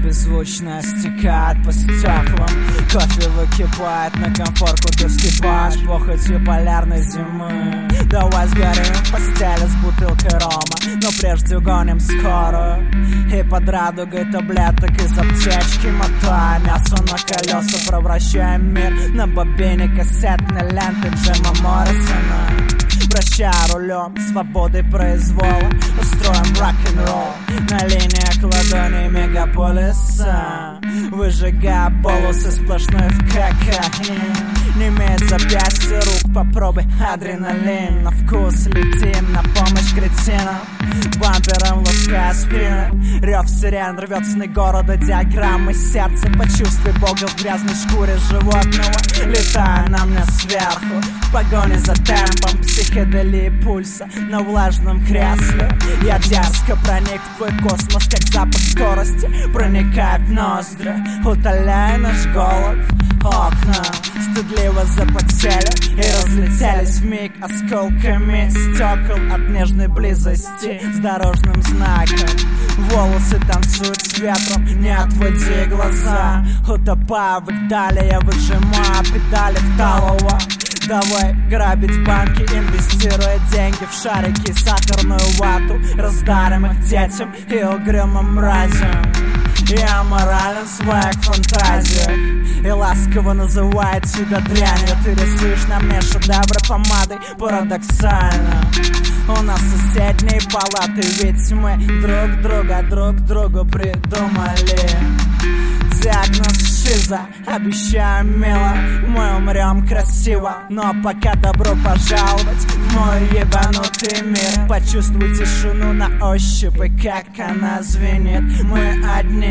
беззвучно стекает по стеклам. Кофе выкипает на комфорку, ты вскипаешь похотью полярной зимы. Давай сгорим в постели с бутылкой рома, но прежде угоним скорую. И под радугой таблеток из аптечки мотая мясо на колеса, превращаем мир на бобине кассетной ленты Джима Моррисона. Вращая рулем свободы произвола, устроим рок-н-ролл на линиях ладоней мегаполиса, выжигая полосы сплошной в кокаин. Не имеет запястья рук, попробуй адреналин. На вкус летим, на помощь кретинам, бампером лаская спины. Рев сирен рвет сны города, диаграммы сердца. Почувствуй Бога в грязной шкуре животного, летая на мне сверху в погоне за темпом психоделии пульса на влажном кресле. Я дерзко проник в твой космос, как запах скорости проникает в ноздри, утоляя наш голод. Окна стыдливо запотели и разлетелись вмиг осколками стекол от нежной близости с дорожным знаком. Волосы танцуют с ветром, не отводи глаза. Утопая в их дали, я выжимаю педали второго. Давай грабить банки, инвестируя деньги в шарики, сахарную вату, раздарим их детям и угрюмым мразям. Я морален в своих фантазиях и ласково называет тебя дрянью. Ты рисуешь на мне шедевры помадой парадоксально. У нас соседние палаты, ведь мы друг другу придумали. Диагноз шиза, обещаем мило, мы умрем красиво. Но пока добро пожаловать в мой ебанутый мир. Почувствуй тишину на ощупь и как она звенит. Мы одни.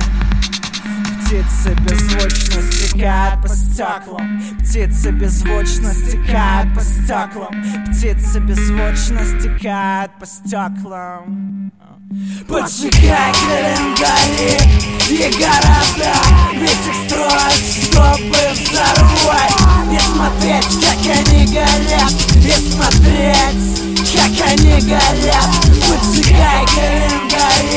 Птицы беззвучно стекают по стеклам. Птицы беззвучно стекают по стеклам. Птицы беззвучно стекают по стеклам. Поджигай календари и города, ведь их строят, чтобы взорвать. И смотреть, как они горят, и смотреть, как они горят. Поджигай календари